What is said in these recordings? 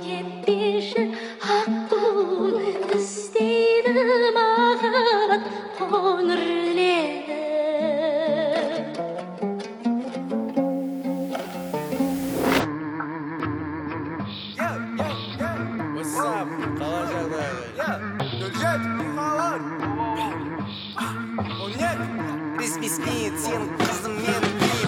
кетпеші аққуым іздейді махаббат қоңыр лебі. Қалай жағдайы? Нұржан, қалай? О, нет? Бес-бес-бет, сен қызым мен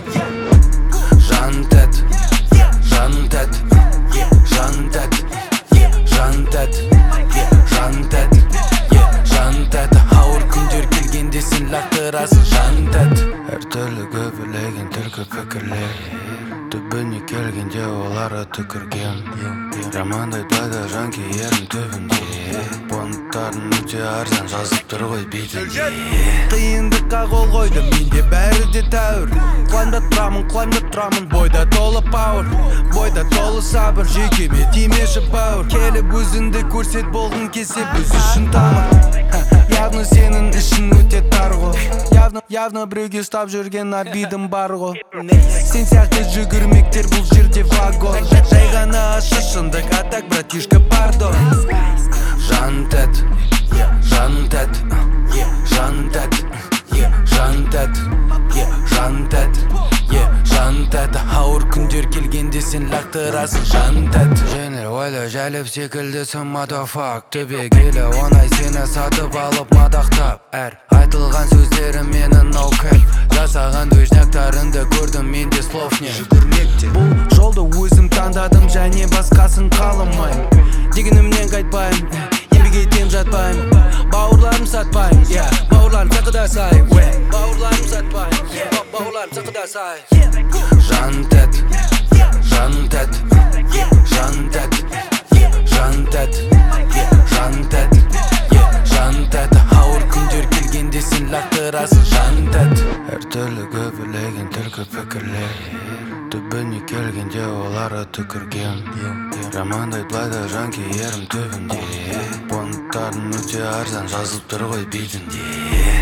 Жаным тәт, жаным тәт, жаным тәт, жаным тәт, жаным тәт, жаным тәт. Ауыр күндер келгенде сен лақтырасың жаным тәт. Әртүрлі көбілеген түркі пікірлер, түбіне келгенде олары түкірген. Жамандайды жанкүйерім түбінде, понттарын өте арзан жазып тұр ғой бетінде. Қиындыққа қол қойдым, менде бәрі де тәуір. Құлаймда тұрамын, бойда толы пауыр, бойда толы сабыр. Жекеме тимеші бауыр, келіп өзіңді көрсет болғың келсе біз үшін тамыр. Явно сенің ішін өте тар ғой, явно біреуге ұстап жүрген обидым бар ғой. Сен сияқты жүгірмектер бұл жерде вагон, жай ғана шашындық, а так братишка пардон. Жаным тәт, жаным тәт, жаным тәт, жаным тәт, жаным тәт, жаным тәт. Ауыр күндер келгенде сен лақтырасың жаным тәт. Жеңіл ойлы жәліп секілдісің мадафак, түбегейлі оңай сені сатып алып мадақтап. Әр айтылған сөздері мені ноу-кайф, жасаған движняктарыңды көрдім менде слов не. Бұл жолды өзім таңдадым және басқасын қаламайм. Дегенімнен қайтпайм, еңбек етем жатпайм. Бауырларым сатпайм, бауырларым сақыда сай. Бауырларым сатпайм, бауырларым сақыда сай. Жаным тәт, жаным тәт, жаным тәт, жаным тәт, жаным тәт, жаным тәт. Ауыр күндер келгенде сен лақтырасың жаным тәт. Әртүрлі көбілеген түркі пікірлер, түбіне келгенде олары түкірген. Жамандайды былайда жанкүйерім түбінде, понттарын өте арзан жазылып тұр ғой бетінде.